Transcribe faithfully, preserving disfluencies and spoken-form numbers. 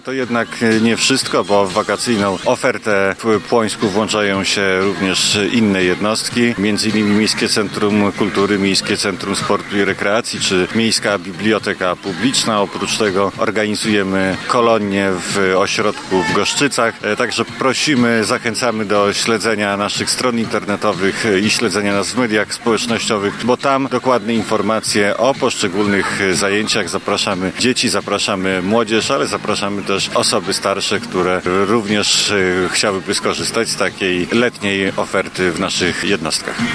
To jednak nie wszystko, bo w wakacyjną ofertę w Płońsku włączają się również inne jednostki, między innymi Miejskie Centrum Kultury, Miejskie Centrum Sportu i Rekreacji czy Miejska Biblioteka Publiczna. Oprócz tego organizujemy kolonie w ośrodku w Goszczycach. Także prosimy, zachęcamy do śledzenia naszych stron internetowych i śledzenia nas w mediach społecznościowych, bo tam dokładne informacje o poszczególnych zajęciach. Zapraszamy dzieci, zapraszamy młodzież, ale zapraszamy też osoby starsze, które również chciałyby skorzystać z takiej letniej oferty w naszych jednostkach.